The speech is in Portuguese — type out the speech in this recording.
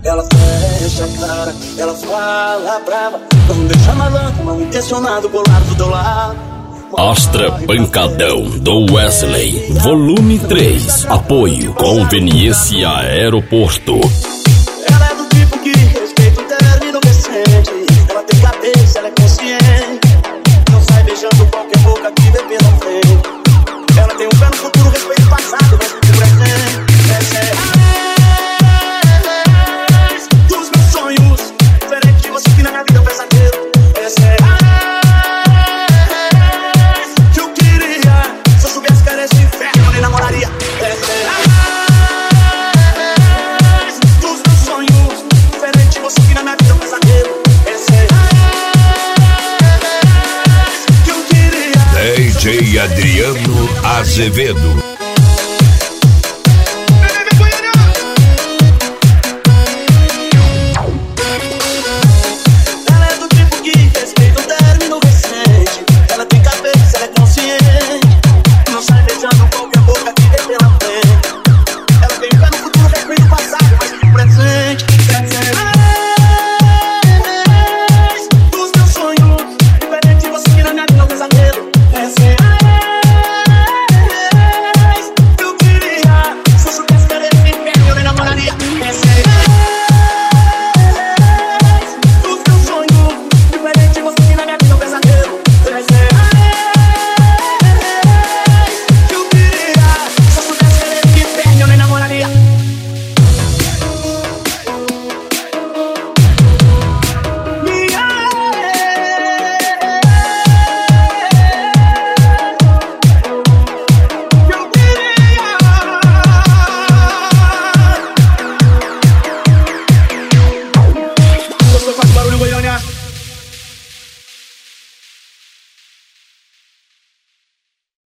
Ela fecha a cara, ela fala brava, não deixa malandro, mal intencionado colado do teu lado. Astra Pancadão do Wesley, volume 3. Apoio Conveniência Aeroporto. Ela é do tipo que respeita o término recente. Ela tem cabeça, ela é consciente. Não sai beijando qualquer boca que vê pela frente. Ela tem um pé no futuro, respeita o passado, mas o presente. Essa é a dos meus sonhos, diferente de você que na minha vida é um pesadelo. Essa é a que eu queria. Se eu soubesse que era esse inferno, eu nem namoraria. Essa é a dos meus sonhos, diferente de você que na minha vida é um pesadelo. Essa é a que eu queria. DJ Adriano Azevedo.